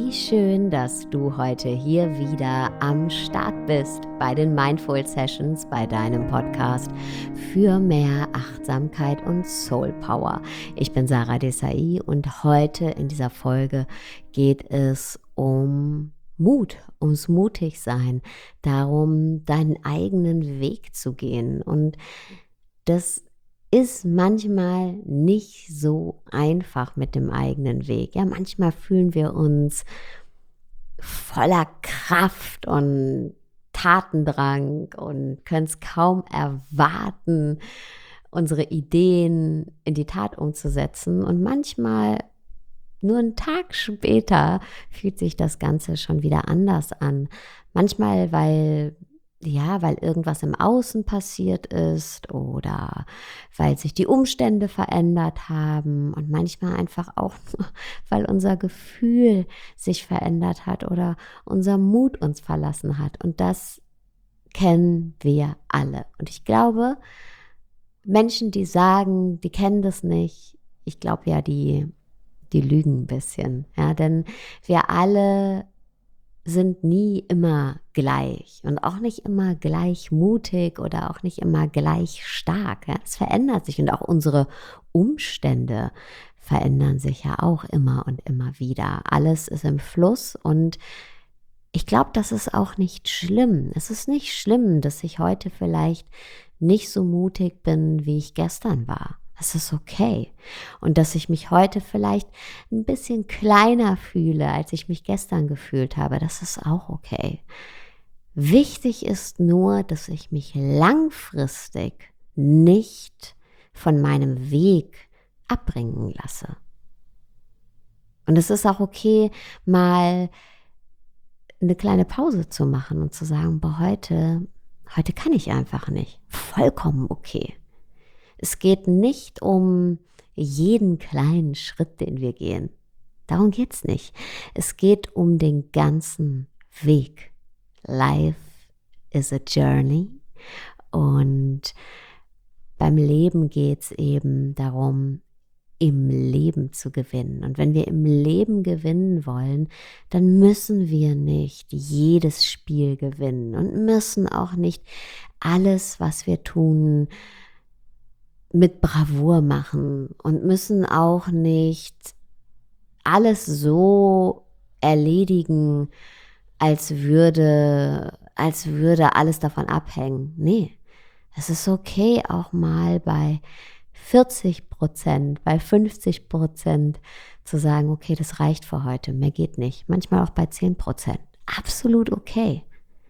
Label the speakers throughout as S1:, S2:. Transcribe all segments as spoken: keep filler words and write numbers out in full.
S1: Wie schön, dass du heute hier wieder am Start bist bei den Mindful Sessions, bei deinem Podcast für mehr Achtsamkeit und Soul Power. Ich bin Sarah Desai und heute in dieser Folge geht es um Mut, ums Mutigsein, darum, deinen eigenen Weg zu gehen. Und das ist manchmal nicht so einfach mit dem eigenen Weg. Ja, manchmal fühlen wir uns voller Kraft und Tatendrang und können es kaum erwarten, unsere Ideen in die Tat umzusetzen. Und manchmal, nur einen Tag später, fühlt sich das Ganze schon wieder anders an. Manchmal, weil Ja, weil irgendwas im Außen passiert ist oder weil sich die Umstände verändert haben und manchmal einfach auch nur, weil unser Gefühl sich verändert hat oder unser Mut uns verlassen hat. Und das kennen wir alle. Und ich glaube, Menschen, die sagen, die kennen das nicht, ich glaube ja, die, die lügen ein bisschen. Ja, denn wir alle sind nie immer gleich und auch nicht immer gleich mutig oder auch nicht immer gleich stark. Ja? Es verändert sich und auch unsere Umstände verändern sich ja auch immer und immer wieder. Alles ist im Fluss und ich glaube, das ist auch nicht schlimm. Es ist nicht schlimm, dass ich heute vielleicht nicht so mutig bin, wie ich gestern war. Das ist okay. Und dass ich mich heute vielleicht ein bisschen kleiner fühle, als ich mich gestern gefühlt habe, das ist auch okay. Wichtig ist nur, dass ich mich langfristig nicht von meinem Weg abbringen lasse. Und es ist auch okay, mal eine kleine Pause zu machen und zu sagen, boah, heute, heute kann ich einfach nicht. Vollkommen okay. Es geht nicht um jeden kleinen Schritt, den wir gehen. Darum geht es nicht. Es geht um den ganzen Weg. Life is a journey. Und beim Leben geht es eben darum, im Leben zu gewinnen. Und wenn wir im Leben gewinnen wollen, dann müssen wir nicht jedes Spiel gewinnen und müssen auch nicht alles, was wir tun, mit Bravour machen und müssen auch nicht alles so erledigen, als würde, als würde alles davon abhängen. Nee, es ist okay, auch mal bei vierzig Prozent, bei fünfzig Prozent zu sagen, okay, das reicht für heute, mehr geht nicht. Manchmal auch bei zehn Prozent. Absolut okay.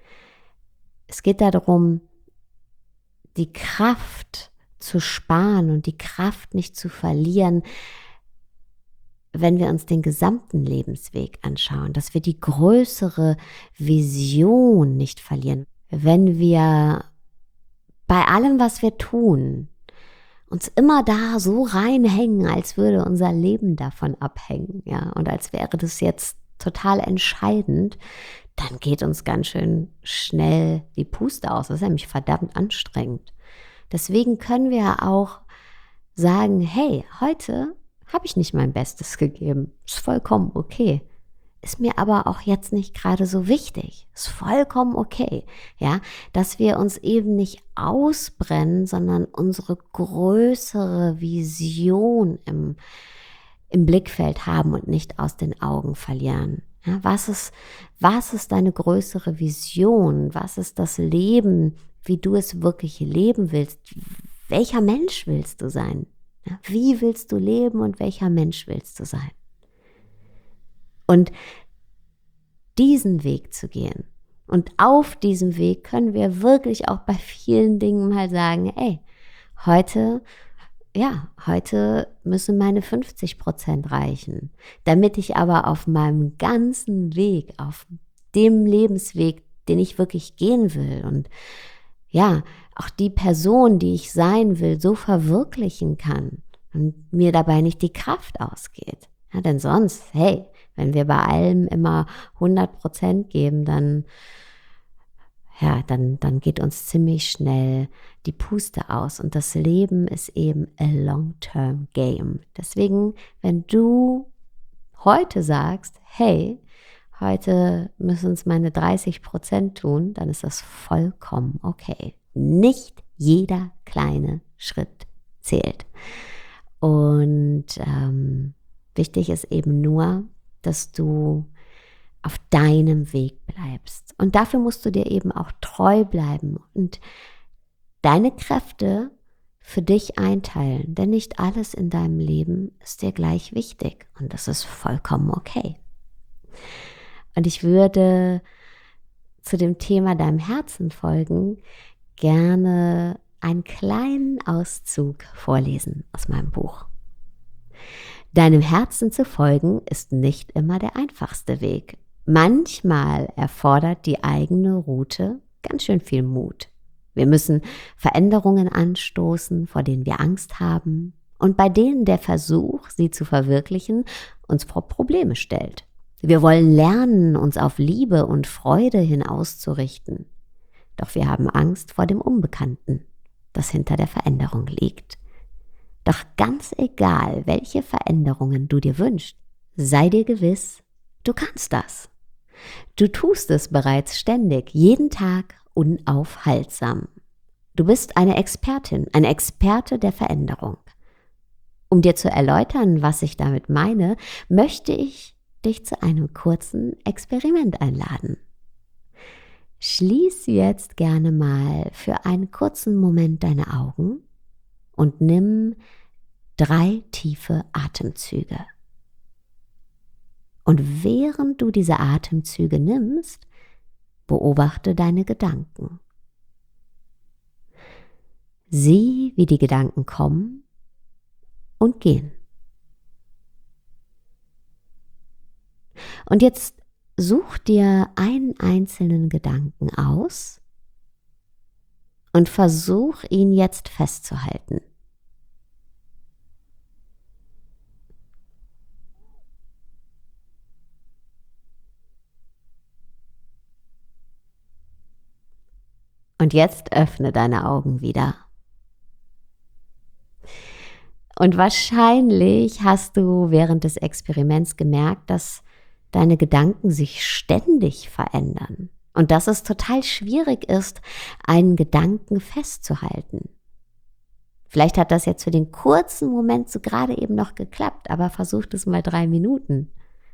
S1: Es geht darum, die Kraft zu sparen und die Kraft nicht zu verlieren, wenn wir uns den gesamten Lebensweg anschauen, dass wir die größere Vision nicht verlieren, wenn wir bei allem, was wir tun, uns immer da so reinhängen, als würde unser Leben davon abhängen, ja, und als wäre das jetzt total entscheidend, dann geht uns ganz schön schnell die Puste aus. Das ist nämlich verdammt anstrengend. Deswegen können wir auch sagen, hey, heute habe ich nicht mein Bestes gegeben. Ist vollkommen okay. Ist mir aber auch jetzt nicht gerade so wichtig. Ist vollkommen okay. Ja, dass wir uns eben nicht ausbrennen, sondern unsere größere Vision im, im Blickfeld haben und nicht aus den Augen verlieren. Ja, was ist, was ist deine größere Vision? Was ist das Leben, wie du es wirklich leben willst? Welcher Mensch willst du sein? Ja, wie willst du leben und welcher Mensch willst du sein? Und diesen Weg zu gehen. Und auf diesem Weg können wir wirklich auch bei vielen Dingen mal sagen, ey, heute, ja, heute müssen meine fünfzig Prozent reichen. Damit ich aber auf meinem ganzen Weg, auf dem Lebensweg, den ich wirklich gehen will und ja, auch die Person, die ich sein will, so verwirklichen kann und mir dabei nicht die Kraft ausgeht. Ja, denn sonst, hey, wenn wir bei allem immer hundert Prozent geben, dann, ja, dann, dann geht uns ziemlich schnell die Puste aus. Und das Leben ist eben a long-term game. Deswegen, wenn du heute sagst, hey, heute müssen es meine dreißig Prozent tun, dann ist das vollkommen okay. Nicht jeder kleine Schritt zählt. Und ähm, wichtig ist eben nur, dass du auf deinem Weg bleibst. Und dafür musst du dir eben auch treu bleiben und deine Kräfte für dich einteilen. Denn nicht alles in deinem Leben ist dir gleich wichtig. Und das ist vollkommen okay. Und ich würde zu dem Thema deinem Herzen folgen gerne einen kleinen Auszug vorlesen aus meinem Buch. Deinem Herzen zu folgen ist nicht immer der einfachste Weg. Manchmal erfordert die eigene Route ganz schön viel Mut. Wir müssen Veränderungen anstoßen, vor denen wir Angst haben und bei denen der Versuch, sie zu verwirklichen, uns vor Probleme stellt. Wir wollen lernen, uns auf Liebe und Freude hin auszurichten. Doch wir haben Angst vor dem Unbekannten, das hinter der Veränderung liegt. Doch ganz egal, welche Veränderungen du dir wünschst, sei dir gewiss, du kannst das. Du tust es bereits ständig, jeden Tag unaufhaltsam. Du bist eine Expertin, ein Experte der Veränderung. Um dir zu erläutern, was ich damit meine, möchte ich dich zu einem kurzen Experiment einladen. Schließ jetzt gerne mal für einen kurzen Moment deine Augen und nimm drei tiefe Atemzüge. Und während du diese Atemzüge nimmst, beobachte deine Gedanken. Sieh, wie die Gedanken kommen und gehen. Und jetzt such dir einen einzelnen Gedanken aus und versuch ihn jetzt festzuhalten. Und jetzt öffne deine Augen wieder. Und wahrscheinlich hast du während des Experiments gemerkt, dass deine Gedanken sich ständig verändern und dass es total schwierig ist, einen Gedanken festzuhalten. Vielleicht hat das jetzt für den kurzen Moment so gerade eben noch geklappt, aber versucht es mal drei Minuten.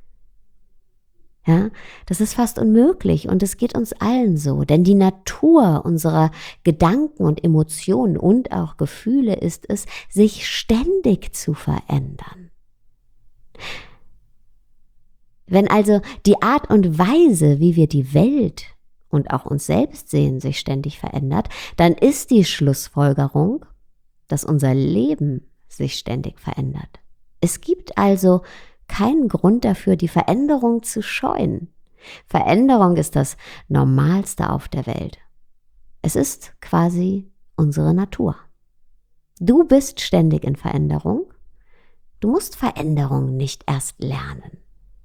S1: Ja, das ist fast unmöglich und es geht uns allen so, denn die Natur unserer Gedanken und Emotionen und auch Gefühle ist es, sich ständig zu verändern. Wenn also die Art und Weise, wie wir die Welt und auch uns selbst sehen, sich ständig verändert, dann ist die Schlussfolgerung, dass unser Leben sich ständig verändert. Es gibt also keinen Grund dafür, die Veränderung zu scheuen. Veränderung ist das Normalste auf der Welt. Es ist quasi unsere Natur. Du bist ständig in Veränderung. Du musst Veränderung nicht erst lernen.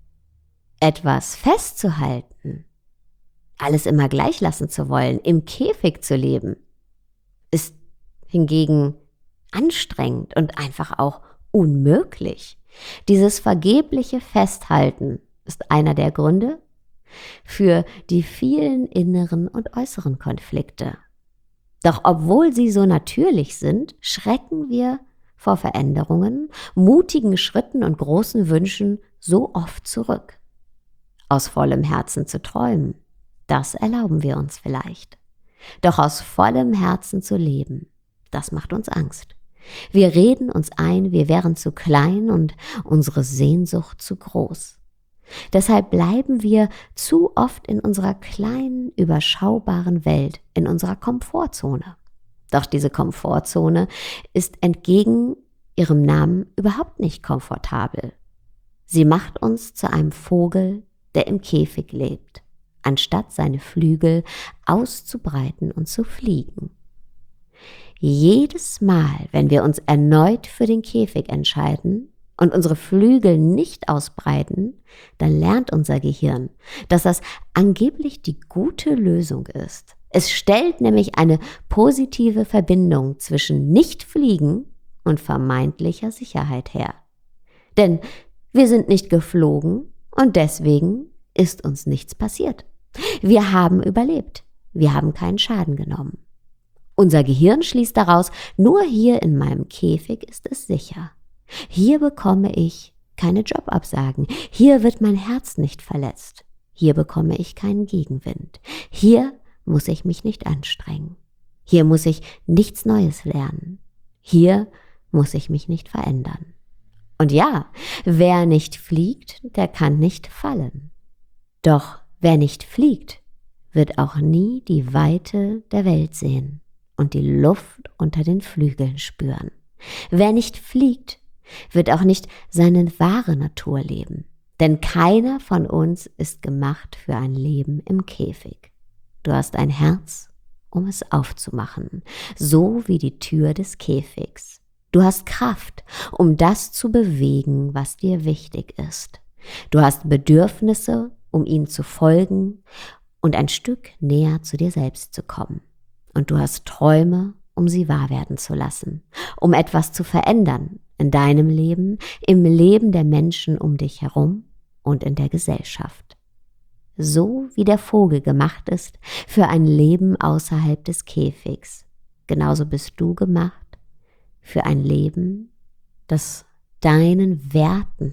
S1: Etwas festzuhalten, alles immer gleich lassen zu wollen, im Käfig zu leben, ist hingegen anstrengend und einfach auch unmöglich. Dieses vergebliche Festhalten ist einer der Gründe für die vielen inneren und äußeren Konflikte. Doch obwohl sie so natürlich sind, schrecken wir vor Veränderungen, mutigen Schritten und großen Wünschen so oft zurück. Aus vollem Herzen zu träumen, das erlauben wir uns vielleicht. Doch aus vollem Herzen zu leben, das macht uns Angst. Wir reden uns ein, wir wären zu klein und unsere Sehnsucht zu groß. Deshalb bleiben wir zu oft in unserer kleinen, überschaubaren Welt, in unserer Komfortzone. Doch diese Komfortzone ist entgegen ihrem Namen überhaupt nicht komfortabel. Sie macht uns zu einem Vogel, der im Käfig lebt, anstatt seine Flügel auszubreiten und zu fliegen. Jedes Mal, wenn wir uns erneut für den Käfig entscheiden und unsere Flügel nicht ausbreiten, dann lernt unser Gehirn, dass das angeblich die gute Lösung ist. Es stellt nämlich eine positive Verbindung zwischen Nichtfliegen und vermeintlicher Sicherheit her. Denn wir sind nicht geflogen und deswegen ist uns nichts passiert. Wir haben überlebt. Wir haben keinen Schaden genommen. Unser Gehirn schließt daraus, nur hier in meinem Käfig ist es sicher. Hier bekomme ich keine Jobabsagen. Hier wird mein Herz nicht verletzt. Hier bekomme ich keinen Gegenwind. Hier muss ich mich nicht anstrengen. Hier muss ich nichts Neues lernen. Hier muss ich mich nicht verändern. Und ja, wer nicht fliegt, der kann nicht fallen. Doch wer nicht fliegt, wird auch nie die Weite der Welt sehen und die Luft unter den Flügeln spüren. Wer nicht fliegt, wird auch nicht seine wahre Natur leben. Denn keiner von uns ist gemacht für ein Leben im Käfig. Du hast ein Herz, um es aufzumachen, so wie die Tür des Käfigs. Du hast Kraft, um das zu bewegen, was dir wichtig ist. Du hast Bedürfnisse, um ihnen zu folgen und ein Stück näher zu dir selbst zu kommen. Und du hast Träume, um sie wahr werden zu lassen, um etwas zu verändern in deinem Leben, im Leben der Menschen um dich herum und in der Gesellschaft. So wie der Vogel gemacht ist für ein Leben außerhalb des Käfigs, genauso bist du gemacht für ein Leben, das deinen Werten,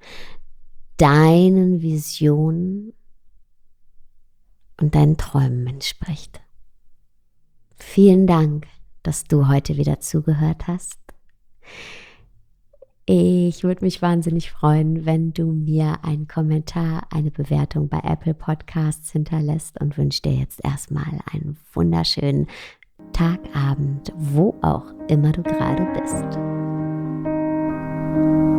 S1: deinen Visionen und deinen Träumen entspricht. Vielen Dank, dass du heute wieder zugehört hast. Ich würde mich wahnsinnig freuen, wenn du mir einen Kommentar, eine Bewertung bei Apple Podcasts hinterlässt und wünsche dir jetzt erstmal einen wunderschönen Tag, Abend, wo auch immer du gerade bist.